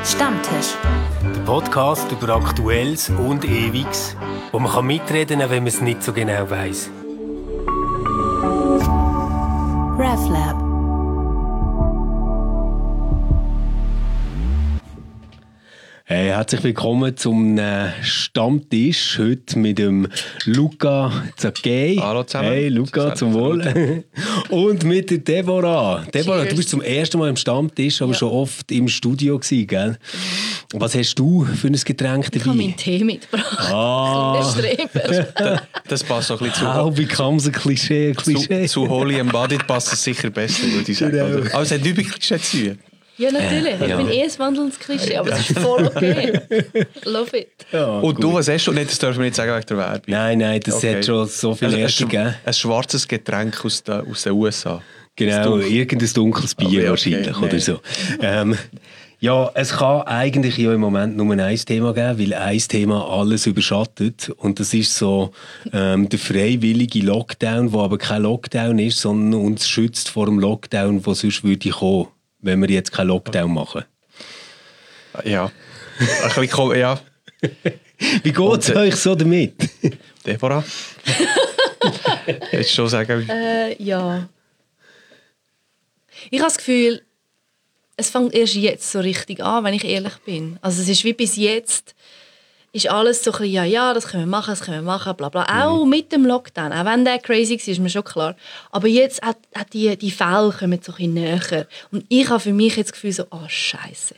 Stammtisch. Der Podcast über Aktuelles und Ewiges, wo man mitreden kann, wenn man es nicht so genau weiss. RefLab. Hey, herzlich willkommen zum Stammtisch. Heute mit dem Luca Zacchei. Hallo zusammen. Hey Luca, zum Wohl. Und mit der Deborah. Deborah, du bist zum ersten Mal am Stammtisch, aber schon oft im Studio gewesen, gell? Was hast du für ein Getränk dabei? Ich habe meinen Tee mitgebracht. Das passt so ein bisschen zu. How becomes a Klischee? Zu Holy Embodied passt es sicher besser, würde ich sagen. Genau. Aber es hat nicht wirklich Klischee zu tun. Ja, natürlich. Ich bin ein wandelndes Klischee, aber es ist voll okay. Love it. Ja, und gut. du, was hast du? Nicht, das dürfen wir nicht sagen wegen der Werbung. Nein, das hat schon so viel Erste gegeben. Ein schwarzes Getränk aus den USA. Genau, irgendein dunkles Bier wahrscheinlich oder so. Ja, es kann eigentlich ja im Moment nur ein Thema geben, weil ein Thema alles überschattet. Und das ist so der freiwillige Lockdown, der aber kein Lockdown ist, sondern uns schützt vor dem Lockdown, der sonst würde kommen, wenn wir jetzt keinen Lockdown machen. Ja. Ein bisschen, ja. Wie geht es euch so damit? Deborah? Willst du schon sagen? Ja. Ich habe das Gefühl, es fängt erst jetzt so richtig an, wenn ich ehrlich bin. Also es ist wie bis jetzt, ist alles so ein bisschen, ja, das können wir machen, bla bla. Auch mit dem Lockdown, auch wenn der crazy war, ist mir schon klar. Aber jetzt auch die Fälle kommen so ein bisschen näher. Und ich habe für mich jetzt das Gefühl so, Scheiße.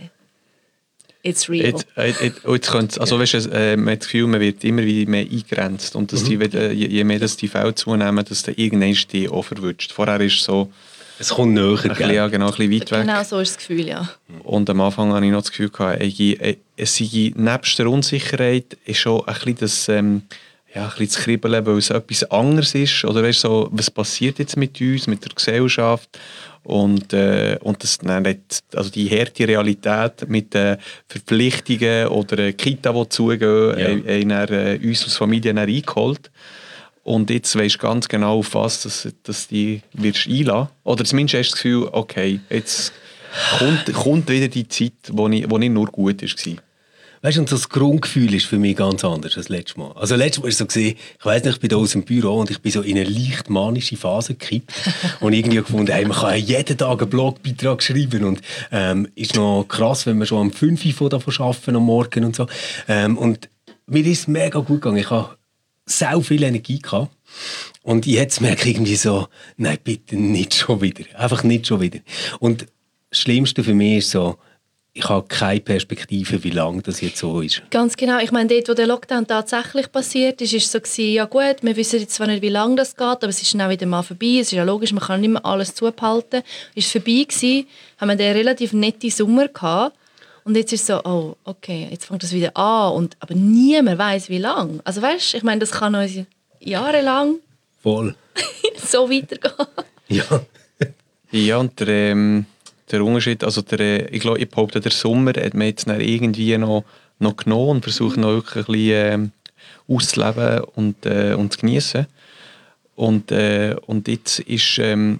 It's real. Jetzt könnte, also weißt du, man hat das Gefühl, man wird immer wieder mehr eingegrenzt. Und dass je mehr dass die Fälle zunehmen, dass dann irgendwann die auch verwünscht. Vorher ist es so... Es kommt näher, ja, genau, ein bisschen weit weg. Genau so ist das Gefühl, ja. Und am Anfang hatte ich noch das Gefühl, es sei nebst der Unsicherheit ist schon ein bisschen das, ein bisschen das Kribbeln, weil es etwas anderes ist. Oder weißt, so, was passiert jetzt mit uns, mit der Gesellschaft? Und das, also die harte Realität mit den Verpflichtungen oder Kita, die zugehen, haben uns als Familie eingeholt. Und jetzt weisst du ganz genau, auf was dass die wirst einlassen. Oder zumindest hast du das Gefühl, okay, jetzt kommt wieder die Zeit, wo nicht nur gut war. Weißt du, und so das Grundgefühl ist für mich ganz anders als letztes Mal. Also letztes Mal war es so, ich weiss nicht, ich bin da aus dem Büro und ich bin so in eine leicht manische Phase gekippt und irgendwie gefunden, hey, man kann jeden Tag einen Blogbeitrag schreiben und ist noch krass, wenn man schon am 5 Uhr davon arbeiten am Morgen und so. Und mir ist es mega gut gegangen. Ich habe sau viel Energie gehabt. Und jetzt merke ich irgendwie so, nein, bitte nicht schon wieder. Einfach nicht schon wieder. Und das Schlimmste für mich ist so, ich habe keine Perspektive, wie lange das jetzt so ist. Ganz genau. Ich meine, dort, wo der Lockdown tatsächlich passiert ist, ist es so gewesen, ja gut, wir wissen jetzt zwar nicht, wie lange das geht, aber es ist dann auch wieder mal vorbei. Es ist ja logisch, man kann nicht mehr alles zubehalten. Es war vorbei gewesen, haben wir den relativ netten Sommer gehabt. Und jetzt ist es so, oh, okay, jetzt fängt das wieder an. Aber niemand weiss, wie lange. Also weißt, ich meine, das kann uns jahrelang voll so weitergehen. Ja. Ja, und der Unterschied, also ich glaube, ich behaupte, der Sommer hat man jetzt irgendwie noch genommen und versucht noch wirklich ein bisschen auszuleben und zu genießen. Und jetzt ist,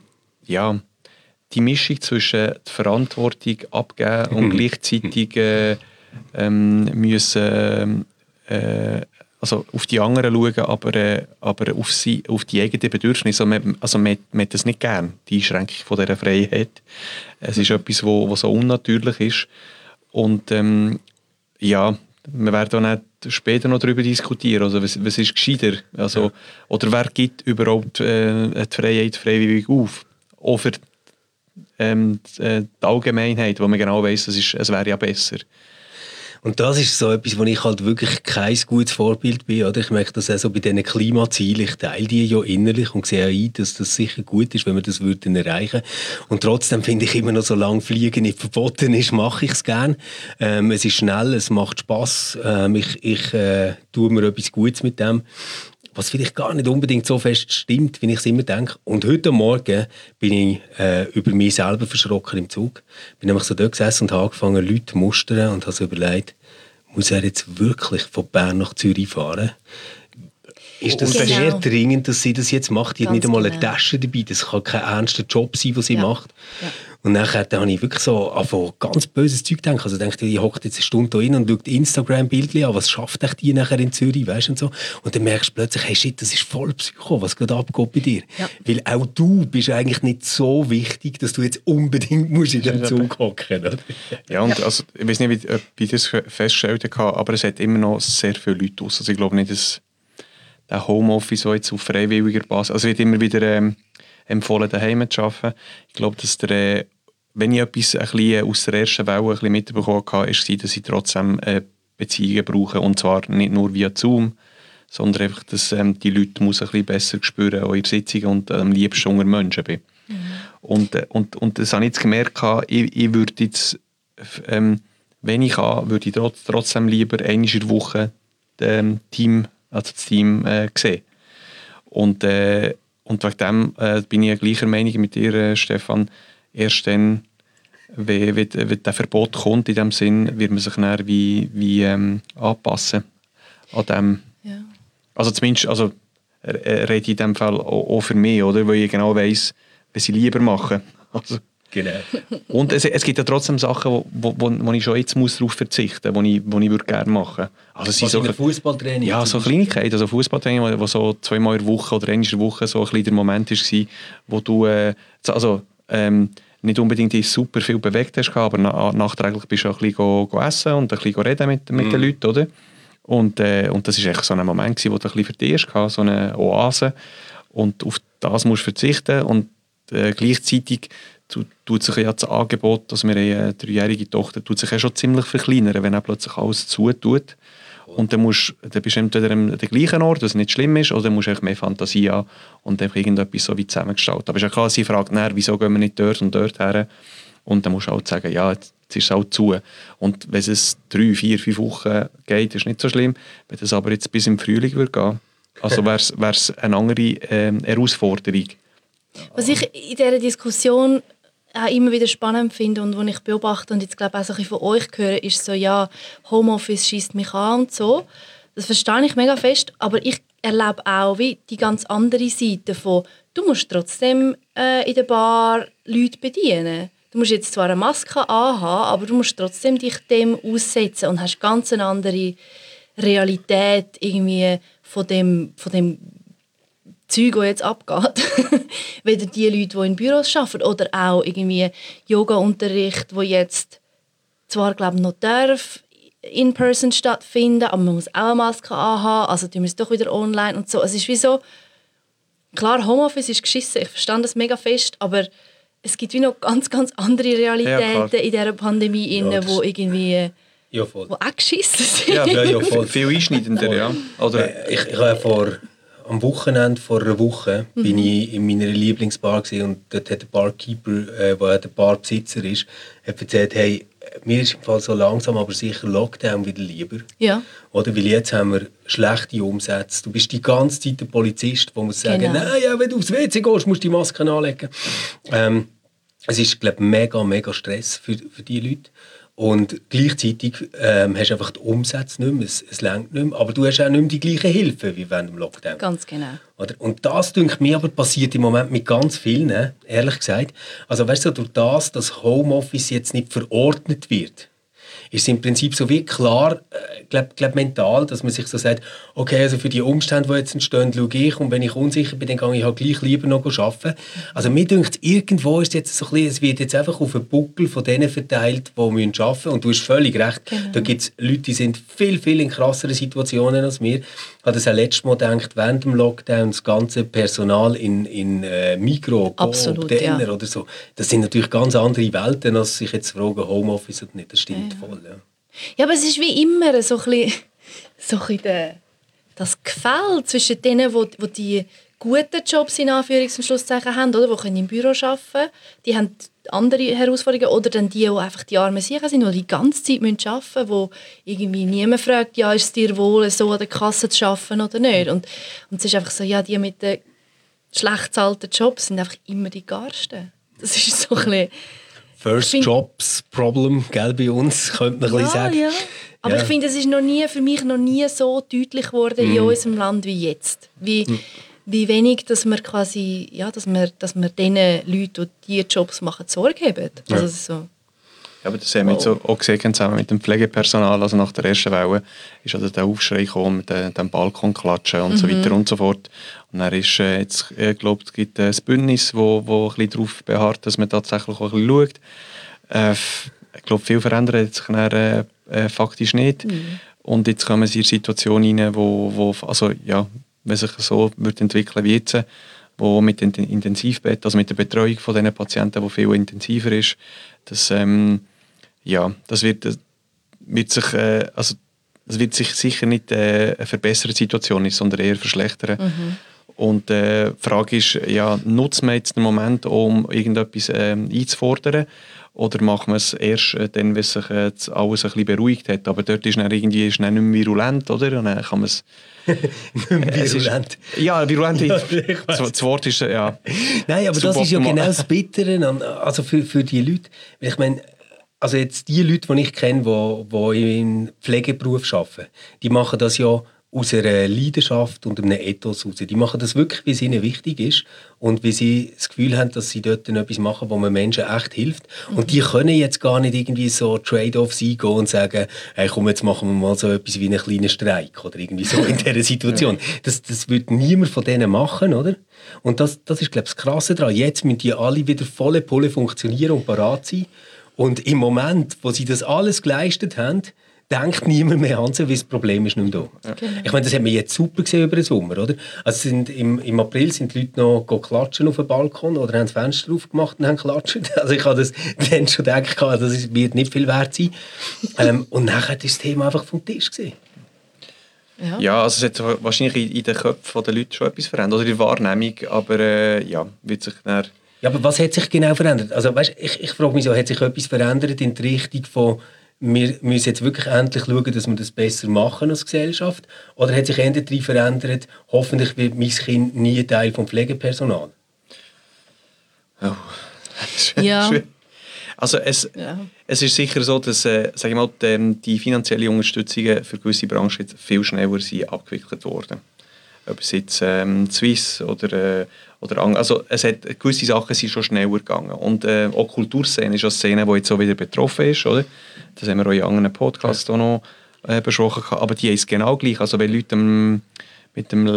die Mischung zwischen der Verantwortung abgeben und gleichzeitig müssen also auf die anderen schauen, aber auf die eigenen Bedürfnisse. Man hat das nicht gern, die Einschränkung von dieser Freiheit. Es ist etwas, was so unnatürlich ist. Und man werden auch später noch darüber diskutieren. Also, was ist gescheiter? Also, oder wer gibt überhaupt die Freiheit freiwillig auf? Auch für die Allgemeinheit, wo man genau weiss, es wäre ja besser. Und das ist so etwas, wo ich halt wirklich kein gutes Vorbild bin. Oder? Ich merke das auch so bei diesen Klimazielen. Ich teile die ja innerlich und sehe auch ein, dass das sicher gut ist, wenn wir das würden erreichen. Und trotzdem finde ich immer noch, solange Fliegen nicht verboten ist, mache ich es gerne. Es ist schnell, es macht Spass. Ich tue mir etwas Gutes mit dem. Was vielleicht gar nicht unbedingt so fest stimmt, wie ich es immer denke. Und heute Morgen bin ich über mich selber verschrocken im Zug. Bin nämlich so dort gesessen und habe angefangen, Leute zu mustern und habe so überlegt, muss er jetzt wirklich von Bern nach Zürich fahren? ist das Genau. sehr dringend, dass sie das jetzt macht. Die hat Ganz nicht einmal eine genau. Tasche dabei. Das kann kein ernster Job sein, den sie Ja. macht. Ja. Und nachher habe ich wirklich so an ganz böses Zeug gedacht. Also denke ich hockt jetzt eine Stunde da rein und schaut Instagram-Bildchen an, was schafft echt die nachher in Zürich, weißt und so. Und dann merkst du plötzlich, hey shit, das ist voll Psycho, was gerade abgeht bei dir. Ja. Weil auch du bist eigentlich nicht so wichtig, dass du jetzt unbedingt musst in dem Zug hocken musst. Ja, und also, ich weiß nicht, wie das festgestellt hat, aber es hat immer noch sehr viele Leute aus. Also ich glaube nicht, dass der Homeoffice so jetzt auf freiwilliger Basis, also es wird immer wieder empfohlen, daheim zu arbeiten. Ich glaube, dass wenn ich etwas ein bisschen aus der ersten Welle ein bisschen mitbekommen habe, war, dass ich trotzdem Beziehungen brauche. Und zwar nicht nur via Zoom, sondern einfach, dass die Leute muss ein bisschen besser spüren, auch in Sitzungen und am liebsten unter Menschen bin. Und das habe ich jetzt gemerkt, ich würde jetzt, wenn ich kann, würde ich trotzdem lieber einmal in der Woche das Team sehen. Und wegen dem bin ich ja gleicher Meinung mit dir, Stefan. Erst dann, wenn der Verbot kommt, in dem Sinn, wird man sich dann wie anpassen an dem. Ja. Also zumindest rede ich in dem Fall auch für mich, oder? Weil ich genau weiss, was ich lieber mache. Also, Genau. und es gibt ja trotzdem Sachen, wo ich schon jetzt darauf verzichten muss, die ich würde gerne machen. Also es sind so Fußballtraining. ja, so Kleinigkeiten, also Fußballtraining, wo so 2-mal in der Woche oder einmal in der Woche so ein bisschen der Moment war, wo du nicht unbedingt super viel bewegt hast, aber nachträglich bist du auch ein bisschen essen und ein bisschen reden mit den Leuten, oder? Und das war echt so ein Moment, wo du ein bisschen für dich hast, so eine Oase. Und auf das musst du verzichten. Und gleichzeitig tut sich ja das Angebot, dass wir eine 3-jährige Tochter, tut sich ja schon ziemlich verkleinern, wenn er plötzlich alles zutut. Und dann bist du entweder an dem gleichen Ort, was nicht schlimm ist, oder musst du mehr Fantasie haben und einfach irgendetwas so wie zusammengestalten. Aber es ist ja klar, sie fragt nachher, wieso gehen wir nicht dort und dort her? Und dann musst du halt sagen, ja, jetzt ist es halt zu. Und wenn es 3, 4, 5 Wochen geht, ist nicht so schlimm. Wenn es aber jetzt bis im Frühling würde gehen, also wäre es eine andere Herausforderung. Was ich in dieser Diskussion auch immer wieder spannend finde und was ich beobachte und jetzt glaube auch so ein bisschen von euch höre, ist so, ja, Homeoffice schießt mich an und so. Das verstehe ich mega fest, aber ich erlebe auch wie die ganz andere Seite von, du musst trotzdem in der Bar Leute bedienen. Du musst jetzt zwar eine Maske anhaben, aber du musst trotzdem dich dem aussetzen und hast ganz eine andere Realität irgendwie von dem Zeug, das jetzt abgeht, weder die Leute, die in Büros arbeiten oder auch irgendwie Yoga-Unterricht, wo jetzt zwar, glaube ich, noch darf in person stattfinden, aber man muss auch eine Maske anhaben, also tun wir es doch wieder online und so. Es ist wie so, klar, Homeoffice ist geschissen, ich verstehe das mega fest, aber es gibt wie noch ganz, ganz andere Realitäten in dieser Pandemie, wo irgendwie Ja, voll. wo auch geschissen sind. Ja, voll. Viel einschneidender, ja. Oder, Ich habe am Wochenende vor einer Woche bin ich in meiner Lieblingsbar gewesen, und dort hat der Barkeeper, der der Barbesitzer ist, hat erzählt, hey, mir ist im Fall so langsam aber sicher Lockdown wieder lieber. Ja. Oder? Weil jetzt haben wir schlechte Umsätze. Du bist die ganze Zeit der Polizist, der muss sagen, Genau. nein, ja, wenn du aufs WC gehst, musst du die Maske anlegen. Es ist, glaube ich, mega Stress für die Leute. Und gleichzeitig hast du einfach die Umsätze nicht mehr, es reicht nicht mehr, aber du hast auch nicht mehr die gleiche Hilfe wie während dem Lockdown. Ganz genau. Oder? Und das, denke ich mir, aber passiert im Moment mit ganz vielen, ehrlich gesagt. Also weißt du, durch das, dass Homeoffice jetzt nicht verordnet wird, ist es im Prinzip so wie klar, glaub mental, dass man sich so sagt, okay, also für die Umstände, die jetzt entstehen, schaue ich, und wenn ich unsicher bin, dann gehe ich halt gleich lieber noch arbeiten. Also mir denkt, irgendwo ist jetzt so ein bisschen, es wird jetzt einfach auf den Buckel von denen verteilt, die arbeiten müssen. Und du hast völlig recht, Genau. da gibt es Leute, die sind viel in krasseren Situationen als wir. Ich habe das auch letztes Mal gedacht, während dem Lockdown, das ganze Personal in Migros, Absolut, Denner ja. oder so, das sind natürlich ganz andere Welten, als sich jetzt fragen, Homeoffice oder nicht. Das stimmt voll, ja. Ja, aber es ist wie immer so ein bisschen das Gefälle zwischen denen, die die guten Jobs in Anführungs- und Schlusszeichen haben, oder, die im Büro arbeiten können, die haben andere Herausforderungen, oder dann die einfach die armen Sicher sind, die die ganze Zeit arbeiten müssen, wo irgendwie niemand fragt, ja, ist es dir wohl, so an der Kasse zu arbeiten oder nicht. Und es ist einfach so, ja, die mit den schlecht bezahlten Jobs sind einfach immer die Garsten. Das ist so ein bisschen... First Jobs Problem, gell, bei uns, könnte man ein bisschen sagen. Ja. Aber Ja. ich finde, es ist für mich noch nie so deutlich geworden in unserem Land wie jetzt. Wie wenig, dass wir quasi, dass wir den Leuten, die diese Jobs machen, Sorge haben. Also so. Ja, aber das haben wir jetzt auch gesehen, zusammen mit dem Pflegepersonal. Also nach der ersten Welle ist also der Aufschrei gekommen mit dem Balkonklatschen und so weiter und so fort. Und dann ist jetzt, glaube es gibt ein Bündnis, wo ein bisschen darauf beharrt, dass man tatsächlich auch ein bisschen schaut. Ich glaube, viel verändert hat sich dann, faktisch nicht. Und jetzt kommen sie in eine Situation rein, wo also, ja, wenn sich so wird entwickeln wie jetzt, wo mit dem Intensivbett, also mit der Betreuung von diesen Patienten, die viel intensiver ist, das wird sich sicher nicht eine verbesserte Situation ist, sondern eher verschlechtern. Und die Frage ist, nutzt man jetzt den Moment, um irgendetwas einzufordern, oder machen wir es erst dann, wenn sich alles ein bisschen beruhigt hat? Aber dort ist dann irgendwie nicht mehr virulent, oder? Und dann kann man es... Virulent. Virulent. Ja, Das Wort ist, ja... Nein, aber das ist ja genau das Bittere also für die Leute. Ich meine, also jetzt die Leute, die ich kenne, die im Pflegeberuf arbeiten, die machen das ja aus einer Leidenschaft und einem Ethos raus. Die machen das wirklich, wie es ihnen wichtig ist und wie sie das Gefühl haben, dass sie dort etwas machen, wo man Menschen echt hilft. Und die können jetzt gar nicht irgendwie so Trade-offs eingehen und sagen, hey, komm, jetzt machen wir mal so etwas wie einen kleinen Streik oder irgendwie so in dieser Situation. Das wird niemand von denen machen, oder? Und das ist, glaube ich, das Krasse daran. Jetzt müssen die alle wieder volle Pulle funktionieren und parat sein. Und im Moment, wo sie das alles geleistet haben, denkt niemand mehr an sie, weil das Problem ist nicht mehr da. Ja. Genau. Ich meine, das haben wir jetzt super gesehen über den Sommer, oder? Also im April sind die Leute noch klatschen auf dem Balkon oder haben das Fenster aufgemacht und haben klatscht. Also ich habe das dann schon gedacht, das wird nicht viel wert sein. Und nachher ist das Thema einfach vom Tisch gesehen. Ja, also es hat wahrscheinlich in den Köpfen der Leute schon etwas verändert, oder in der Wahrnehmung, aber wird sich dann... Ja, aber was hat sich genau verändert? Also weißt, ich frage mich so, hat sich etwas verändert in die Richtung von wir müssen jetzt wirklich endlich schauen, dass wir das besser machen als Gesellschaft? Oder hat sich eher darin verändert, hoffentlich wird mein Kind nie Teil vom Pflegepersonal? Oh. Ja. Also es ist sicher so, dass sag ich mal, die finanzielle Unterstützung für gewisse Branchen jetzt viel schneller sind abgewickelt worden. Ob es jetzt Swiss oder also es hat, gewisse Sachen sind schon schneller gegangen. Und auch die Kulturszene ist eine Szene, die jetzt so wieder betroffen ist, oder? Das haben wir auch in anderen Podcasts auch noch besprochen. Aber die ist genau gleich. Also wenn Leute mit dem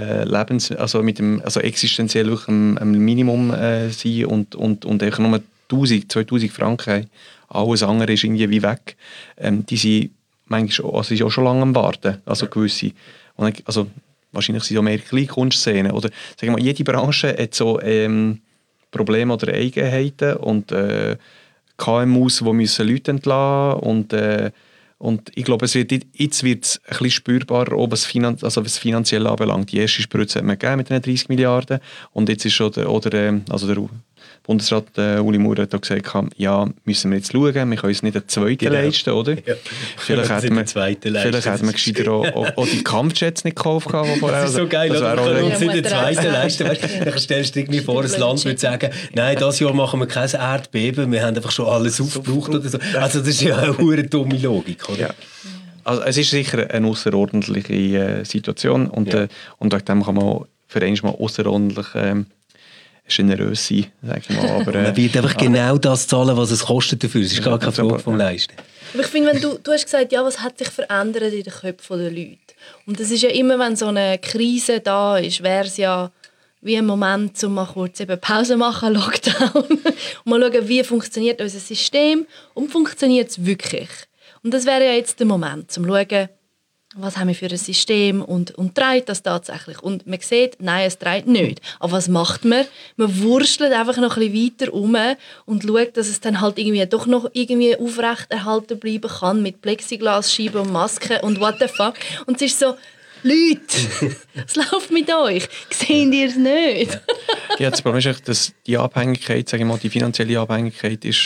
existenziell am Minimum sind und einfach nur 1000-2000 Franken haben, alles andere ist irgendwie wie weg. Die sind manchmal auch schon lange am Warten. Also gewisse. Und also wahrscheinlich sind es auch mehr Kleinkunstszenen. Oder sagen wir, jede Branche hat so Probleme oder Eigenheiten und KMUs, die müssen Leute entlassen und ich glaube, jetzt wird es ein bisschen spürbarer, auch was finanziell anbelangt. Die erste Spritze hat man gegeben mit den 30 Milliarden und jetzt ist schon der Bundesrat Uli Maurer hat gesagt, ja, müssen wir jetzt schauen, wir können uns nicht einen zweiten leisten, oder? Ja. Vielleicht hätten wir gescheiter auch die Kampfjets nicht gekauft. Das ist so geil, wir können uns nicht den zweiten leisten. Dann stellst du dir vor, ein Land würde sagen, nein, dieses Jahr machen wir kein Erdbeben, wir haben einfach schon alles aufgebraucht oder so. Also das ist ja eine dumme Logik, oder? Ja. Also es ist sicher eine außerordentliche Situation und wegen dem kann man für einmal außerordentlich generös sein, sag ich mal. Aber, man wird einfach genau das zahlen, was es kostet dafür. Es ist gar keine Frage vom Leisten. Aber ich finde, wenn du hast gesagt, was hat sich verändert in den Köpfen der Leute? Und das ist ja immer, wenn so eine Krise da ist, wäre es ja wie ein Moment, um mal kurz eben Pause machen, Lockdown, und mal schauen, wie funktioniert unser System und funktioniert es wirklich. Und das wäre ja jetzt der Moment, um zu schauen, was haben wir für ein System und trägt das tatsächlich? Und man sieht, nein, es trägt nicht. Aber was macht man? Man wurstelt einfach noch ein bisschen weiter rum und schaut, dass es dann halt irgendwie doch noch irgendwie aufrecht erhalten bleiben kann mit Plexiglasscheiben und Masken und what the fuck. Und es ist so, Leute, was läuft mit euch? Seht ihr es nicht? Ja, das Problem ist echt, dass die Abhängigkeit, sage ich mal, die finanzielle Abhängigkeit ist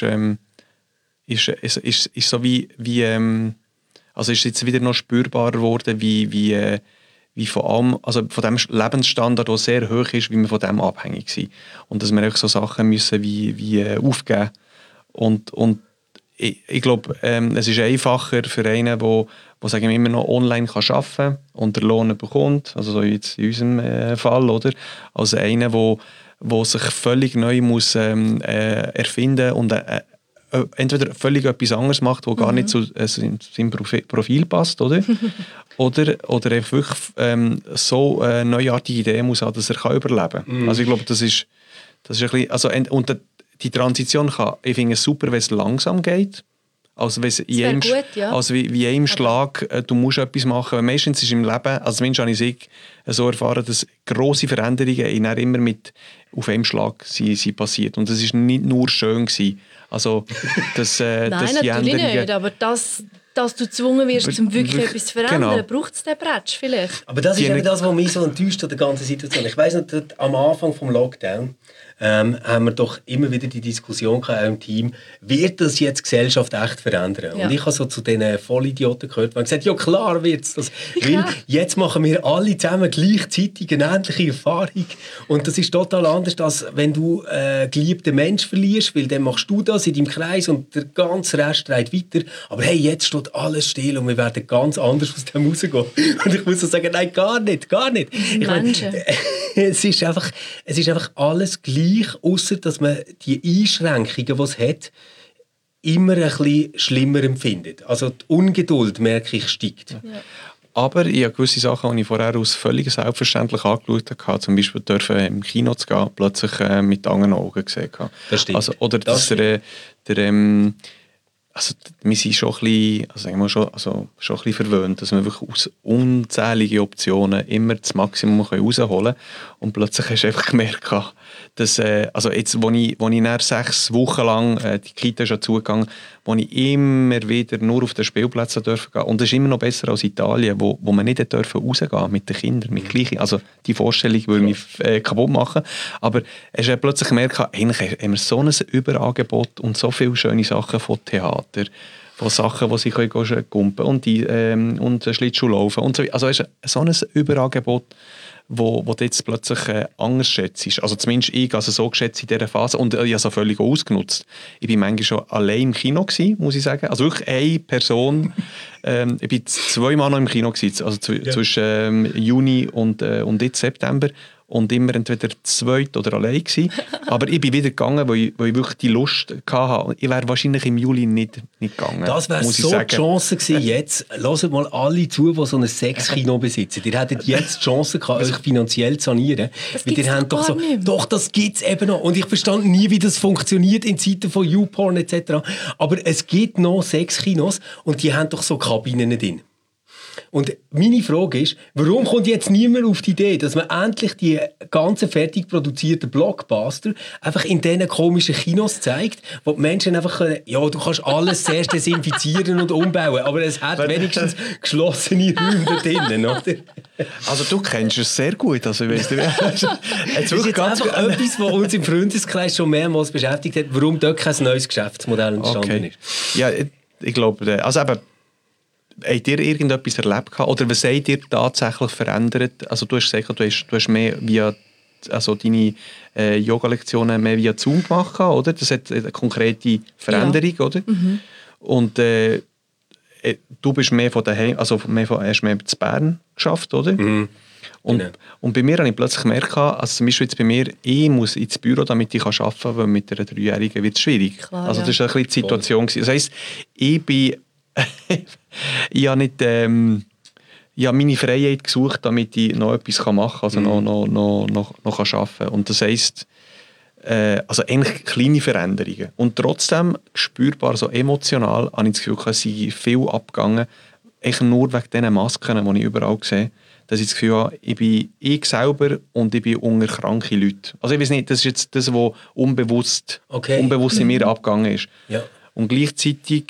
so wie also ist jetzt wieder noch spürbarer geworden, wie von allem, also von dem Lebensstandard, der sehr hoch ist, wie wir von dem abhängig sind. Und dass wir auch so Sachen müssen wie aufgeben Und ich glaube, es ist einfacher für einen, der sagen wir, immer noch online kann arbeiten kann und den Lohn bekommt, also so jetzt in unserem Fall, oder? Als einer, der sich völlig neu muss erfinden und entweder völlig etwas anderes macht, das gar nicht zu seinem Profil passt, oder? oder einfach wirklich so neuartige Ideen muss haben, dass er überleben kann. Also ich glaube, das ist ein bisschen, also, und die Transition kann, ich finde es super, wenn es langsam geht. Also wie in einem Schlag, du musst etwas machen. Weil meistens ist im Leben, also zumindest habe ich so erfahren, dass grosse Veränderungen immer auf einem Schlag sind passiert. Und das war nicht nur schön gewesen. Also, dass, Nein, dass die natürlich Änderungen, nicht, aber dass du gezwungen wirst, um wirklich etwas zu verändern, genau. Braucht es den Bretsch vielleicht. Aber das ist eben das, was mich so enttäuscht an der ganzen Situation. Ich weiss noch, am Anfang des Lockdown haben wir doch immer wieder die Diskussion gehabt im Team, wird das jetzt die Gesellschaft echt verändern? Ja. Und ich habe so zu diesen Vollidioten gehört, die haben gesagt, ja klar wird es das. Weil jetzt machen wir alle zusammen gleichzeitig eine ähnliche Erfahrung. Und das ist total anders, als wenn du geliebten Menschen verlierst, weil dann machst du das in deinem Kreis und der ganze Rest dreht weiter. Aber hey, jetzt steht alles still und wir werden ganz anders aus dem rausgehen. Und ich muss so sagen, nein, gar nicht. Ich meine, es ist einfach alles gleich, ausser dass man die Einschränkungen, die es hat, immer ein bisschen schlimmer empfindet. Also die Ungeduld, merke ich, steigt. Ja. Aber ich habe gewisse Sachen, die ich vorher aus völlig selbstverständlich angeschaut habe, zum Beispiel dürfen im Kino zu gehen, plötzlich mit anderen Augen gesehen habe. Das stimmt. Also, oder dass also wir sind schon ein bisschen, also sagen wir schon ein bisschen verwöhnt, dass wir wirklich aus unzähligen Optionen immer das Maximum rausholen können. Und plötzlich hast du einfach gemerkt, dass, also jetzt, wo ich nach 6 Wochen lang, die Kita ist schon zugegangen, wo ich immer wieder nur auf den Spielplätzen dürfen gehen. Und das ist immer noch besser als Italien, wo man nicht dürfen rausgehen mit den Kindern, mit Gleichen. Also die Vorstellung würde mich kaputt machen. Aber es ist plötzlich gemerkt, eigentlich haben wir so ein Überangebot und so viele schöne Sachen von Theater, von Sachen, die sie kumpen und Schlittschuh laufen und so. Also es ist so ein Überangebot, wo du jetzt plötzlich anders schätzt. Also zumindest ich also so geschätzt in dieser Phase und ich habe es völlig ausgenutzt. Ich war manchmal schon allein im Kino gewesen, muss ich sagen. Also wirklich eine Person. Ich war 2 Mal noch im Kino gewesen, also zwischen Juni und jetzt September. Und immer entweder zweit oder allein gewesen. Aber ich bin wieder gegangen, weil ich wirklich die Lust hatte. Ich wäre wahrscheinlich im Juli nicht gegangen. Das wäre so die Chance gewesen jetzt. Hört mal alle zu, die so ein Sexkino besitzen. Ihr hättet jetzt die Chance gehabt, euch finanziell zu sanieren. Das gibt's doch gar nicht mehr. Doch, das gibt es eben noch. Und ich verstand nie, wie das funktioniert in Zeiten von YouPorn etc. Aber es gibt noch Sexkinos und die haben doch so Kabinen drin. Und meine Frage ist, warum kommt jetzt niemand auf die Idee, dass man endlich die ganzen fertig produzierten Blockbuster einfach in diesen komischen Kinos zeigt, wo die Menschen einfach können, ja, du kannst alles zuerst desinfizieren und umbauen, aber es hat wenigstens geschlossene Räume da drinnen, oder? Also du kennst es sehr gut, also weißt du, das ist jetzt einfach etwas, was uns im Freundeskreis schon mehrmals beschäftigt hat, warum dort kein neues Geschäftsmodell entstanden ist. Ja, ich glaube, also eben, habt ihr irgendetwas erlebt oder was habt ihr tatsächlich verändert? Also du hast gesagt, du hast mehr via, also deine Yoga-Lektionen mehr via Zoom gemacht, oder? Das hat eine konkrete Veränderung, oder? Mhm. Und du bist mehr von daheim, also hast mehr in Bern geschafft, oder? Mhm. Und bei mir habe ich plötzlich gemerkt, also zum Beispiel jetzt bei mir, ich muss ins Büro, damit ich arbeiten kann, weil mit einer 3-Jährigen wird es schwierig. Klar, also das war ein bisschen die Situation. Das heisst, ich bin ich habe nicht ich habe meine Freiheit gesucht, damit ich noch etwas machen kann, also noch arbeiten kann. Und das heisst, also eigentlich kleine Veränderungen. Und trotzdem spürbar, so emotional, habe ich das Gefühl, es sind viel abgegangen, echt nur wegen diesen Masken, die ich überall sehe, dass ich das Gefühl habe, ich bin ich selber und ich bin unter kranke Leute. Also ich weiß nicht, das ist jetzt das, was unbewusst in mir abgegangen ist. Ja. Und gleichzeitig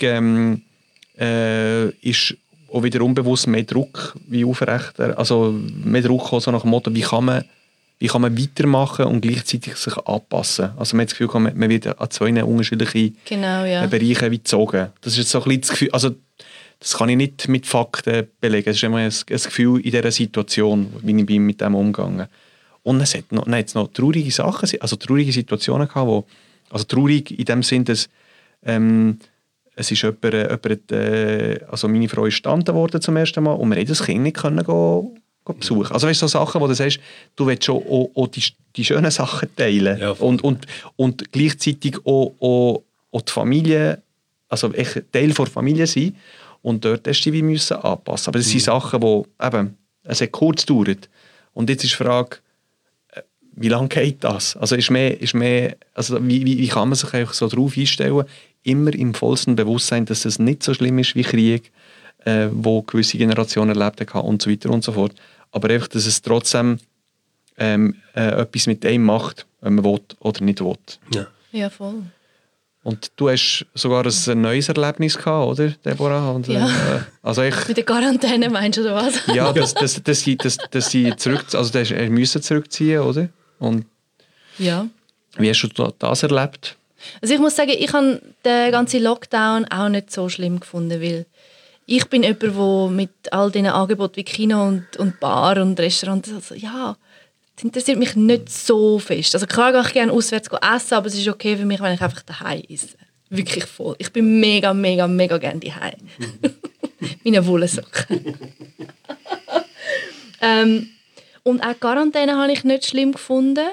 ist auch wieder unbewusst mehr Druck wie aufrechter, also mehr Druck so nach dem Motto, wie kann man weitermachen und gleichzeitig sich anpassen. Also man hat das Gefühl, man wird an 2 unterschiedliche Bereiche gezogen. Das ist jetzt so ein bisschen das Gefühl, also das kann ich nicht mit Fakten belegen, es ist immer ein Gefühl in dieser Situation, wie ich bin mit dem umgegangen. Und es hat noch traurige Sachen, also traurige Situationen gehabt, also traurig in dem Sinn, dass es ist also meine Frau ist gestanden worden zum ersten Mal und wir haben das Kind nicht können go besuchen. Also weißt du, so Sachen, wo du sagst, du willst schon auch die schönen Sachen teilen. Ja, und gleichzeitig auch die Familie, also echt Teil der Familie sein. Und dort hast du dich müssen anpassen. Aber das sind Sachen, die eben, es hat kurz gedauert. Und jetzt ist die Frage, wie lange geht das? Also also wie kann man sich eigentlich so darauf einstellen, immer im vollsten Bewusstsein, dass es nicht so schlimm ist wie Krieg, wo gewisse Generationen erlebt haben und so weiter und so fort. Aber einfach, dass es trotzdem etwas mit einem macht, wenn man will oder nicht will. Ja, voll. Und du hast sogar ein neues Erlebnis gehabt, oder, Deborah? Und, Ja. Also Mit der Quarantäne meinst du, oder was? ja, dass sie müssen zurückziehen, oder? Und Ja. wie hast du das erlebt? Also ich muss sagen, ich habe den ganzen Lockdown auch nicht so schlimm gefunden, weil ich bin jemand, der mit all diesen Angeboten wie Kino und Bar und Restaurant, also, ja, das interessiert mich nicht so fest. Also klar gehe ich gerne auswärts essen, aber es ist okay für mich, wenn ich einfach daheim esse. Wirklich voll. Ich bin mega, mega, mega gerne daheim. Meine Wollsocken. Und auch die Quarantäne habe ich nicht schlimm gefunden.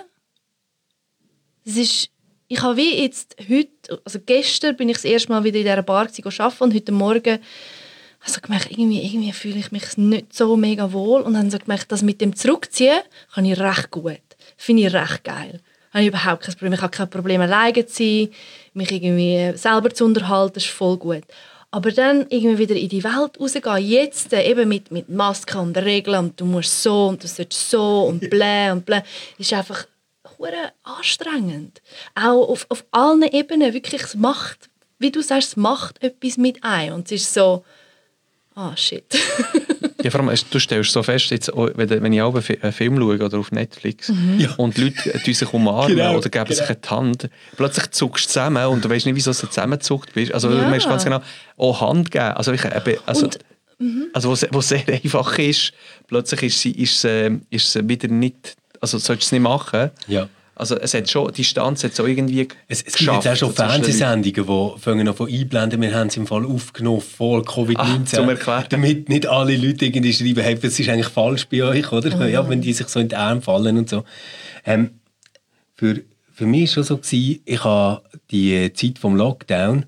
Ich habe wie jetzt heute, also gestern bin ich das erste Mal wieder in dieser Bar arbeiten und heute Morgen habe ich gemerkt, irgendwie fühle ich mich nicht so mega wohl und dann habe ich gemerkt, das mit dem Zurückziehen kann ich recht gut. Finde ich recht geil. Habe ich überhaupt kein Problem. Ich habe kein Problem, alleine zu sein, mich irgendwie selber zu unterhalten, ist voll gut. Aber dann irgendwie wieder in die Welt rausgehen, jetzt eben mit Masken und Regeln und du musst so und du sollst so und blä, ist einfach hure anstrengend. Auch auf allen Ebenen, wirklich, es macht, wie du sagst, es macht etwas mit einem. Und es ist so, shit. Ja, vor allem, du stellst so fest, jetzt, wenn ich auch einen Film schaue oder auf Netflix und die Leute sich umarmen oder geben sich eine Hand, plötzlich zuckst du zusammen und du weißt nicht, wieso du zusammengezuckt bist. Also du merkst ganz genau, auch Hand geben. Also, was sehr einfach ist, plötzlich ist es wieder nicht, also solltest du es nicht machen. Ja. Also es hat schon, die Distanz hat so irgendwie Es gibt jetzt auch schon Fernsehsendungen, die fangen noch von einblenden, wir haben es im Fall aufgenommen vor Covid-19, zum Erklären. damit nicht alle Leute irgendwie schreiben, hey, das ist eigentlich falsch bei euch, oder? Ja, wenn die sich so in die Arme fallen und so. Für mich war es schon so, ich habe die Zeit vom Lockdown,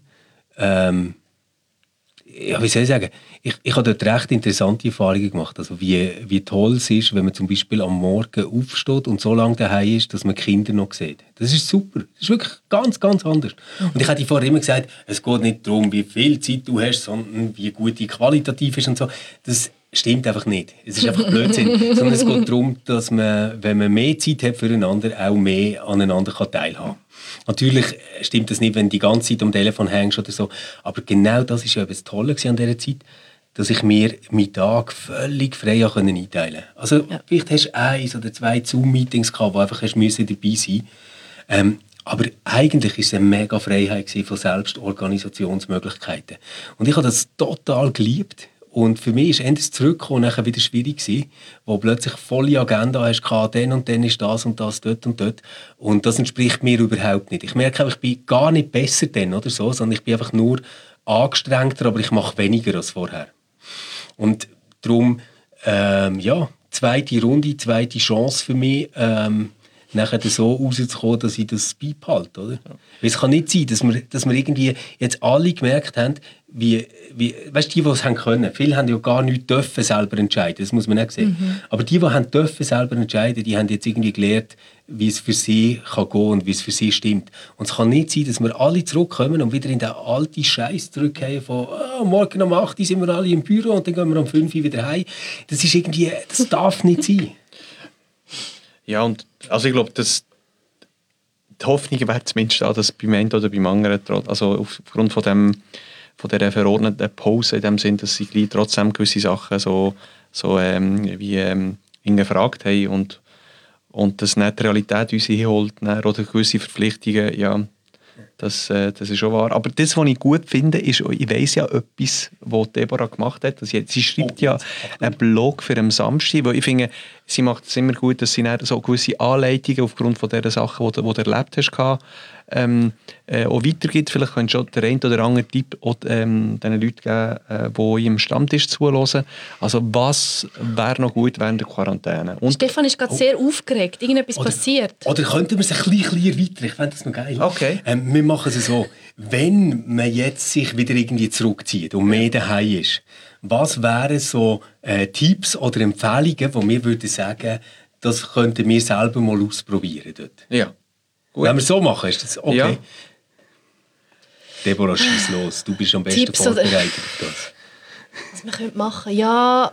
wie soll ich sagen, ich habe dort recht interessante Erfahrungen gemacht. Also wie toll es ist, wenn man zum Beispiel am Morgen aufsteht und so lange daheim ist, dass man Kinder noch sieht. Das ist super. Das ist wirklich ganz, ganz anders. Und ich hatte vorher immer gesagt, es geht nicht darum, wie viel Zeit du hast, sondern wie gut die qualitativ ist und so. Das stimmt einfach nicht. Es ist einfach Blödsinn. Sondern es geht darum, dass man, wenn man mehr Zeit hat füreinander, auch mehr aneinander teilhaben kann. Natürlich stimmt das nicht, wenn du die ganze Zeit am Telefon hängst oder so. Aber genau das war ja das Tolle an dieser Zeit, dass ich mir meinen Tag völlig frei einteilen konnte. Also vielleicht hast du 1 oder 2 Zoom-Meetings gehabt, wo einfach dabei sein musst. Aber eigentlich war es eine mega Freiheit von Selbstorganisationsmöglichkeiten. Und ich habe das total geliebt. Und für mich war das Zurückkommen nachher wieder schwierig gewesen, wo plötzlich volle Agenda hast, dann und dann ist das und das, dort und dort. Und das entspricht mir überhaupt nicht. Ich merke auch, ich bin gar nicht besser dann oder so, sondern ich bin einfach nur angestrengter, aber ich mache weniger als vorher. Und darum, zweite Runde, zweite Chance für mich, nachher so rauszukommen, dass ich das beibehalte, oder? Ja. Weil es kann nicht sein, dass wir irgendwie jetzt alle gemerkt haben, weißt du, die es haben können, viele haben ja gar nicht dürfen selber entscheiden, das muss man nicht sehen. Aber die haben dürfen selber entscheiden, die haben jetzt irgendwie gelernt, wie es für sie kann gehen und wie es für sie stimmt. Und es kann nicht sein, dass wir alle zurückkommen und wieder in den alten Scheiß zurückgehen von morgen um 8 Uhr sind wir alle im Büro und dann gehen wir um 5 Uhr wieder heim. Das ist irgendwie, das darf nicht sein. Ja, und also ich glaube, die Hoffnung wäre zumindest da, dass beim einen oder beim anderen, also aufgrund von dieser verordneten Pause in dem Sinn, dass sie gleich trotzdem gewisse Sachen hingefragt haben und dass nicht die Realität uns hinholt oder gewisse Verpflichtungen, ja, Das ist schon wahr. Aber das, was ich gut finde, ist, ich weiss ja etwas, was Deborah gemacht hat. Sie schreibt ja einen Blog für den Samstag, weil ich finde, sie macht es immer gut, dass sie so gewisse Anleitungen aufgrund von dieser Sachen, die du erlebt hast, auch weitergibt. Vielleicht könntest du auch den einen oder anderen Tipp auch, den Leuten geben, die im Stammtisch zuhören. Also was wäre noch gut während der Quarantäne? Und Stefan ist gerade sehr aufgeregt. Irgendetwas passiert. Oder könnten wir es ein bisschen erweitern? Ich fände das noch geil. Okay. Wir machen es so, wenn man jetzt sich wieder irgendwie zurückzieht und mehr daheim ist, was wären so Tipps oder Empfehlungen, wo wir würden sagen, das könnten wir selber mal ausprobieren dort? ja. Gut. Wenn wir es so machen, ist das okay? Ja. Deborah, schieß los. Du bist am besten Tipps oder- vorbereitet auf das. Was man könnte machen? Ja...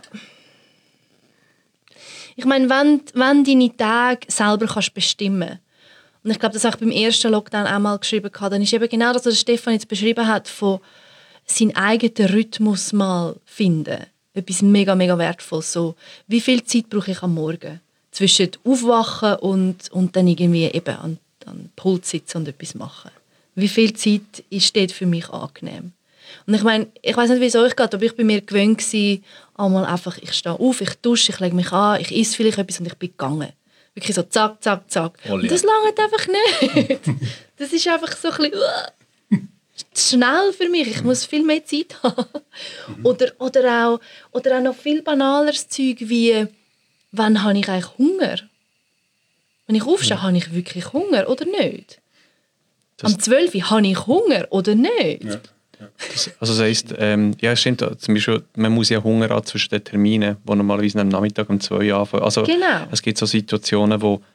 Ich meine, wenn deine Tage selber kannst bestimmen, und ich glaube, das habe ich beim ersten Lockdown auch mal geschrieben, dann ist eben genau das, was Stefan jetzt beschrieben hat, von seinen eigenen Rhythmus mal finden. Etwas mega, mega Wertvolles. So, wie viel Zeit brauche ich am Morgen? Zwischen Aufwachen und dann irgendwie eben an Pult sitzen und etwas machen. Wie viel Zeit ist dort für mich angenehm? Und ich meine, ich weiss nicht, wie es euch geht, aber ich bin mir gewöhnt gewesen, einmal einfach, ich stehe auf, ich dusche, ich lege mich an, ich esse vielleicht etwas und ich bin gegangen. Wirklich so zack, zack, zack. Oh, und das langt einfach nicht. Das ist einfach so ein bisschen schnell für mich. Ich muss viel mehr Zeit haben. Oder auch noch viel banaleres Zeug wie, wann habe ich eigentlich Hunger? Wenn ich aufstehe, habe ich wirklich Hunger oder nicht? Am 12 Uhr habe ich Hunger oder nicht? Ja. Also das heisst, ja, es stimmt, zum Beispiel, man muss ja Hunger haben zwischen den Terminen, die normalerweise am Nachmittag um 2 Uhr anfangen. Also Genau. es gibt so Situationen,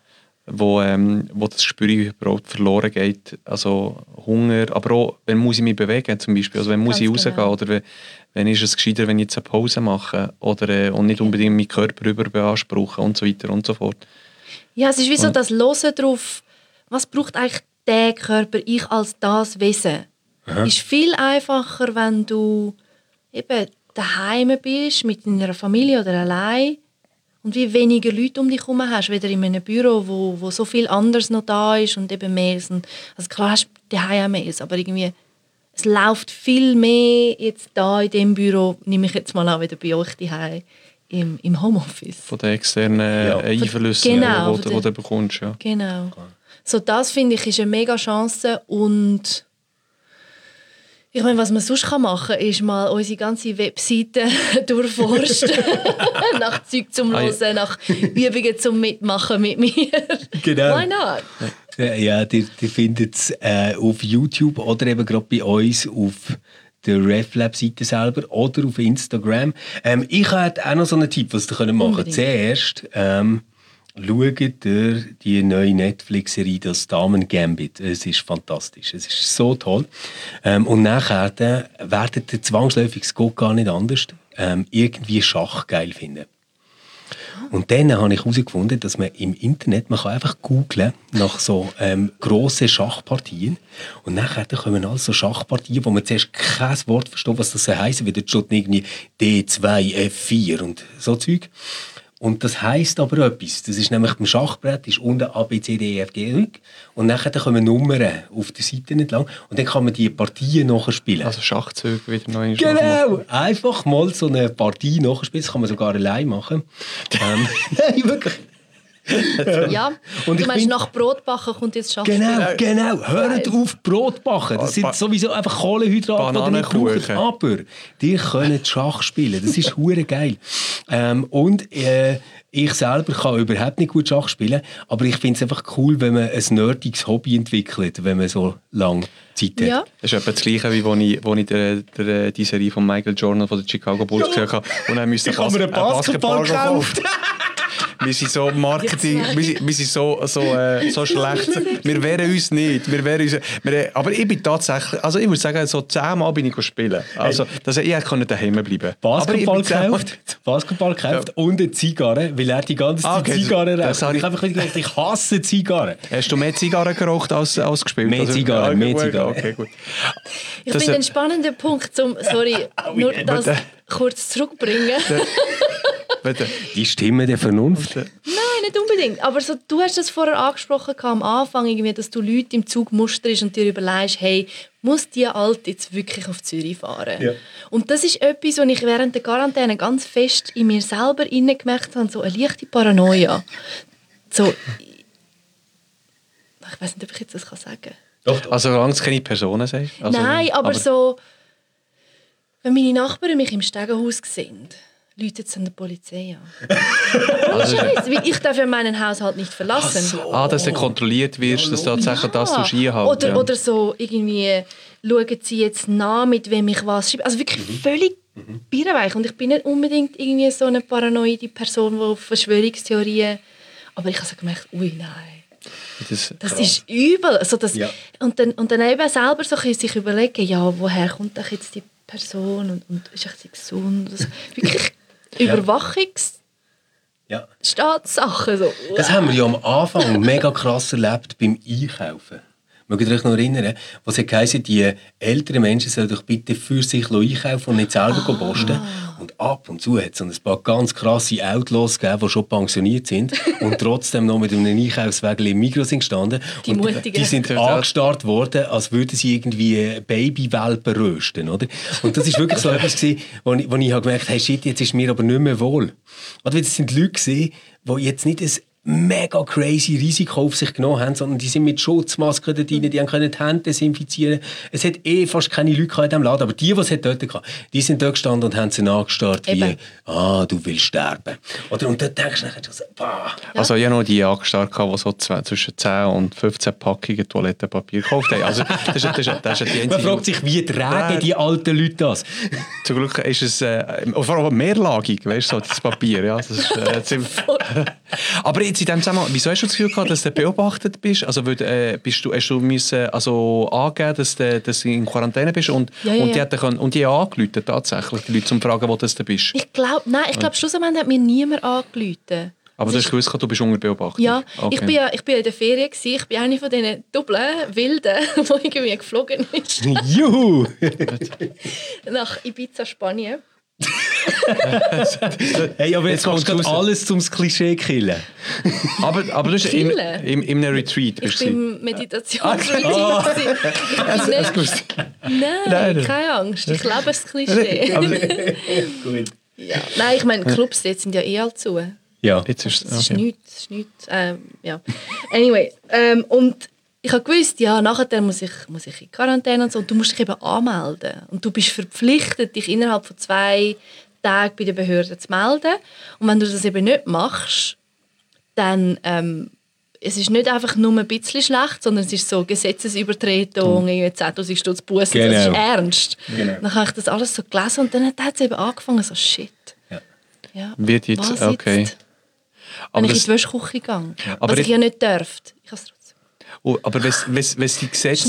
wo das Gespür überhaupt verloren geht. Also Hunger, aber auch, wenn muss ich mich bewegen zum Beispiel, also wenn muss ich Ganz rausgehen genau. oder wenn ist es gescheiter, wenn ich jetzt eine Pause mache oder und nicht unbedingt meinen Körper überbeanspruchen und so weiter und so fort. Ja, es ist wie so das Hören drauf, was braucht eigentlich der Körper, ich als das Wesen. Ist viel einfacher, wenn du eben daheim bist, mit deiner Familie oder allein und wie weniger Leute um dich herum hast, weder in einem Büro, wo so viel anderes noch da ist und eben Mails. Also klar hast du daheim auch Mails, aber irgendwie es läuft viel mehr jetzt da in dem Büro, nehme ich jetzt mal an, wieder bei euch daheim im Homeoffice. Von den externen Einflüssen, Genau, die du bekommst. Ja. Genau. So, das finde ich ist eine mega Chance und ich meine, was man sonst machen kann, ist mal unsere ganze Webseite durchforsten. Nach Zeug zum Hören, nach Übungen zum Mitmachen mit mir. Genau. Why not? Ja, ihr findet es auf YouTube oder eben gerade bei uns auf der RefLab-Seite selber oder auf Instagram. Ich hätte auch noch so einen Tipp, was ihr machen könnt. Unbedingt. Zuerst schaut ihr die neue Netflix-Serie «Das Damen-Gambit». Es ist fantastisch, es ist so toll. Und nachher werdet ihr zwangsläufig, es geht gar nicht anders, irgendwie Schach geil finden. Und dann habe ich herausgefunden, dass man im Internet, man kann einfach googlen nach so grossen Schachpartien und nachher kommen also Schachpartien, wo man zuerst kein Wort versteht, was das heisst, wie dort steht irgendwie D2, F4 und so Zeug. Und das heisst aber etwas. Das ist nämlich beim Schachbrett ist unten A, B, C, D, E, F, G und nachher kommen Nummern auf der Seite entlang und dann kann man die Partien nachspielen. Also Schachzüge wieder neu in Genau! Einfach mal so eine Partie nachspielen. Das kann man sogar allein machen. Nein, wirklich. Ja, Und du ich meinst, bin- nach Brotbacken kommt jetzt Schach. Genau. Hört auf, Brot backen. Das sind sowieso einfach Kohlenhydrate, die ihr nicht Bananenkuchen. braucht. Aber ihr könnt Schach spielen. Das ist hure geil. Ich selber kann überhaupt nicht gut Schach spielen, aber ich finde es einfach cool, wenn man ein nerdiges Hobby entwickelt, wenn man so lange Zeit hat. Ja. Das ist etwa das Gleiche, wie wo ich die Serie von Michael Jordan von den Chicago Bulls gesehen habe. Und dann müsste Ich habe mir einen Basketball gekauft. Wir sind so Marketing, wir sind so schlecht. Wir wehren uns nicht. Aber ich bin tatsächlich, also ich würde sagen, so 10 Mal bin ich spielen. Also, dass ich konnte daheim bleiben. Basketball Aber gekauft und eine Zigarre, weil er die ganze Zeit okay, Zigarre das raucht. habe Ich habe einfach gedacht, ich hasse Zigarren. Hast du mehr Zigarren geraucht als gespielt? Mehr Zigarren, mehr gut, Zigarren. Okay, gut. Ich Das, finde einen spannenden Punkt, nur das kurz zurückbringen. Bitte. Die Stimme der Vernunft. Nein, nicht unbedingt. Aber so, du hast das vorher angesprochen am Anfang, irgendwie, dass du Leute im Zug musterst und dir überlegst, hey, muss die Alte jetzt wirklich auf Zürich fahren? Ja. Und das ist etwas, was ich während der Quarantäne ganz fest in mir selber gemerkt habe, so eine leichte Paranoia. So, ich weiß nicht, ob ich jetzt das sagen kann. Doch. Also solange es keine Personen sind? Also, nein, aber so, wenn meine Nachbarn mich im Stegenhaus sehen, läutet es an der Polizei an. Also, weil ich darf ja meinen Haushalt nicht verlassen. So. Dass du kontrolliert wirst, dass tatsächlich das du einhalten. Oder so irgendwie schauen sie jetzt nach, mit wem ich was schreibe. Also wirklich völlig birrenweich. Und ich bin nicht unbedingt irgendwie so eine paranoide Person, die auf Verschwörungstheorien... Aber ich habe so gemerkt, ui, nein. Das ist übel. Also und dann eben selber so sich überlegen, ja, woher kommt doch jetzt die Person und ist sie gesund? Also wirklich Überwachungsstaatssachen. So. Das haben wir ja am Anfang mega krass erlebt beim Einkaufen. Mögt ihr euch noch erinnern, was hat geheißen, die älteren Menschen sollen doch bitte für sich einkaufen und nicht selber posten. Und ab und zu hat es ein paar ganz krasse Outlaws gegeben, die schon pensioniert sind und trotzdem noch mit einem Einkaufswagen im Migros sind gestanden. Die sind angestarrt worden, als würden sie irgendwie Babywelpen rösten. Oder? Und das war wirklich so etwas, wo ich gemerkt habe, hey shit, jetzt ist mir aber nicht mehr wohl. Oder das sind Leute, die jetzt nicht ein mega crazy Risiko auf sich genommen haben, sondern die sind mit Schutzmasken dort rein, die können die Hände desinfizieren. Es hat fast keine Leute in diesem Laden, aber die es dort hatten, die sind dort gestanden und haben sie angestarrt wie du willst sterben. Oder, und dort denkst du nachher so, bah. Also ich habe noch die angestarrt, die so zwischen 10 und 15 Packungen Toilettenpapier gekauft haben. Also, das ist die man fragt sich, wie tragen die alten Leute das? Zum Glück ist es vor allem mehrlagig, weißt du, so, das Papier. Ja, das ist, aber jetzt in diesem Zusammenhang, wieso hast du das Gefühl gehabt, dass du beobachtet bist? Also hast du müssen angeben, dass du in Quarantäne bist und die haben angerufen tatsächlich, die Leute zum Fragen, wo du bist? Ich glaube, schlussendlich hat mir niemand angerufen. Aber du hast gewusst, du bist unter Beobachtung? Ja, okay. Ich bin in der Ferien gewesen. Ich bin eine von diesen Doppeln Wilden, die irgendwie geflogen ist. Juhu! Nach Ibiza, Spanien. Hey, aber jetzt machst du alles zum Klischee killen. aber du bist in einem Retreat. Ich bin im Meditationsretreat. Nein, keine Angst. Ich lebe das Klischee. Gut. Ja. Nein, ich meine, Clubs jetzt sind ja alle zu. Ja, jetzt ist es. Das ist nichts. Ja. Anyway, und ich habe gewusst, ja, nachher muss ich in Quarantäne und so. Und du musst dich eben anmelden. Und du bist verpflichtet, dich innerhalb von 2 Tagen bei der Behörde zu melden. Und wenn du das eben nicht machst, dann es ist nicht einfach nur ein bisschen schlecht, sondern es ist so Gesetzesübertretung, 10'000 Stutz Busse, genau. Das ist ernst. Genau. Dann habe ich das alles so gelesen und dann hat es eben angefangen, so shit. Ja. Wird jetzt, was okay. Jetzt? Wenn ich in die Wäschküche gehe, was ich ja nicht darf. Ich habe es trotzdem. Aber wenn es die Gesetze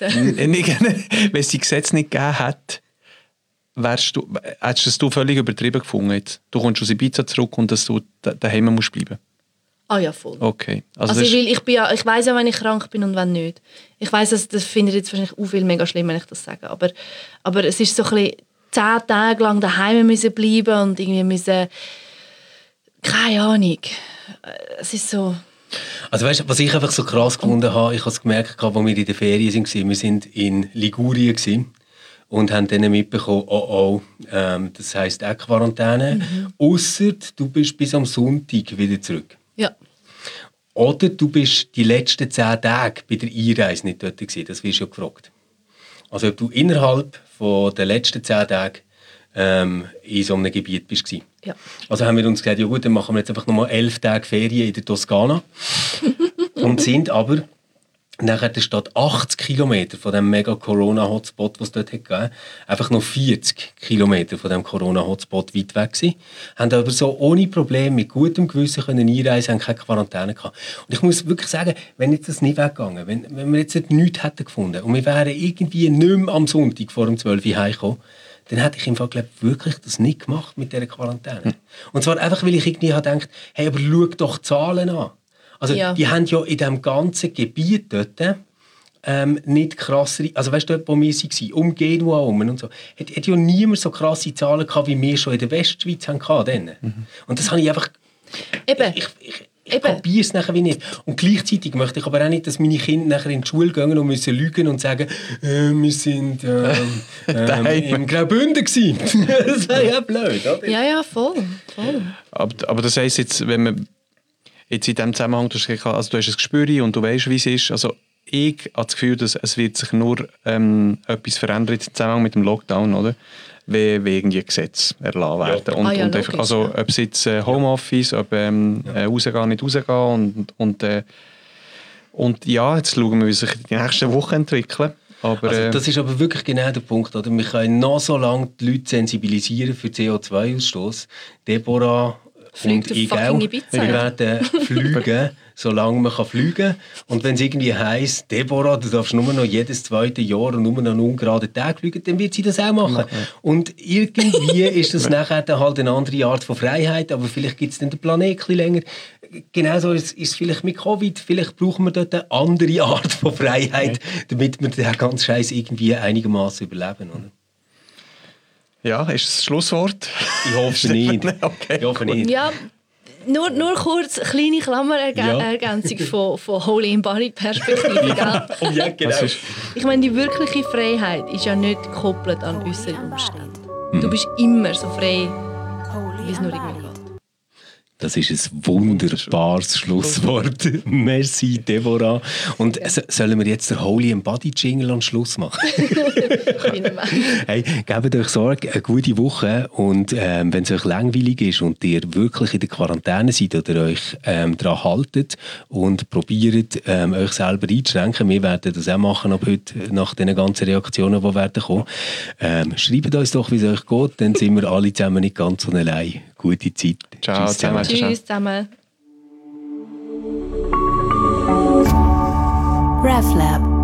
nicht gegeben hat, hättest du völlig übertrieben gefunden. Jetzt. Du kommst aus Ibiza zurück und dass du daheim musst bleiben. Ah ja, voll. Okay. Also ich weiss ja, wenn ich krank bin und wenn nicht. Ich weiss, das findet jetzt wahrscheinlich auch viel mega schlimm, wenn ich das sage. Aber es ist so ein bisschen 10 Tage lang daheim müssen bleiben und irgendwie müssen, keine Ahnung. Es ist so. Also weißt du, was ich einfach so krass gefunden habe, ich habe es gemerkt, als wir in der Ferien waren, wir waren in Ligurien und haben dann mitbekommen, das heisst auch Quarantäne, ausser du bist bis am Sonntag wieder zurück. Ja. Oder du bist die letzten 10 Tage bei der Einreise nicht dort gewesen, das wirst du ja gefragt. Also ob du innerhalb von den letzten 10 Tagen in so einem Gebiet bist. Ja. Also haben wir uns gesagt, ja gut, dann machen wir jetzt einfach nochmal 11 Tage Ferien in der Toskana. Und sind aber nachher der Stadt 80 Kilometer von dem mega Corona-Hotspot, was es dort gegeben, einfach noch 40 Kilometer von dem Corona-Hotspot weit weg gewesen. Haben aber so ohne Probleme, mit gutem Gewissen können einreisen, haben keine Quarantäne gehabt. Und ich muss wirklich sagen, wenn jetzt das nicht weggegangen, wenn wir jetzt nichts hätten gefunden und wir wären irgendwie nicht mehr am Sonntag vor dem 12 Uhr heimgekommen, dann hätte ich im Fall wirklich das nicht gemacht mit dieser Quarantäne. Und zwar einfach, weil ich irgendwie gedacht, hey, aber schau doch die Zahlen an. Also die haben ja in diesem ganzen Gebiet dort nicht krassere, also weißt du, dort, wo wir waren, um Genua herum und so, hat ja niemand so krasse Zahlen gehabt, wie wir schon in der Westschweiz hatten. Und das habe ich einfach... Eben. Ich kapiere es nachher wie nicht. Und gleichzeitig möchte ich aber auch nicht, dass meine Kinder nachher in die Schule gehen und müssen lügen und sagen, wir sind im Graubünden gewesen. Das wäre ja blöd, oder? Ja, voll. Aber das heisst jetzt, wenn man jetzt in diesem Zusammenhang, du hast ein Gespür und du weißt, wie es ist, also ich habe das Gefühl, dass es wird sich nur etwas verändern im Zusammenhang mit dem Lockdown, oder? Wie irgendwie Gesetze erlassen werden. Ja. Und Logisch, einfach, also, ob es jetzt Homeoffice, ob rausgehen, nicht rausgehen und ja, jetzt schauen wir, wie sich die nächsten Wochen entwickeln. Aber, Also das ist aber wirklich genau der Punkt. Oder? Wir können noch so lange die Leute sensibilisieren für CO2-Ausstoß. Deborah Fliegt und ich auf auch, fucking Ibiza. wir werden fliegen, solange man fliegen kann. Und wenn es irgendwie heisst, Deborah, du darfst nur noch jedes zweite Jahr und nur noch einen ungeraden Tag fliegen, dann wird sie das auch machen. Und irgendwie ist das nachher dann halt eine andere Art von Freiheit, aber vielleicht gibt es dann den Planeten ein bisschen länger. Genauso ist es vielleicht mit Covid. Vielleicht brauchen wir dort eine andere Art von Freiheit, damit wir den ganzen Scheiß irgendwie einigermaßen überleben. Oder? ja, ist das Schlusswort? Ich hoffe nicht. Okay, Ich hoffe nicht. Ja, nur kurz, kleine Klammerergänzung von Holy in Body Perspektive. Gell? Ja, genau. Das ist, Ich meine, die wirkliche Freiheit ist ja nicht gekoppelt an äußere Umstände. Du bist immer so frei, wie es nur irgendwie geht. Das ist ein wunderbares Schlusswort. Merci, Deborah. Und sollen wir jetzt den Holy Body Jingle am Schluss machen? Hey, gebt euch Sorge, eine gute Woche. Und wenn es euch langweilig ist und ihr wirklich in der Quarantäne seid oder euch daran haltet und probiert, euch selber einzuschränken, wir werden das auch machen ab heute, nach den ganzen Reaktionen, die werden kommen. Schreibt uns doch, wie es euch geht, dann sind wir alle zusammen nicht ganz so allein. Gute Zeit. Ciao Tschüss zusammen. Tschüss zusammen. RefLab.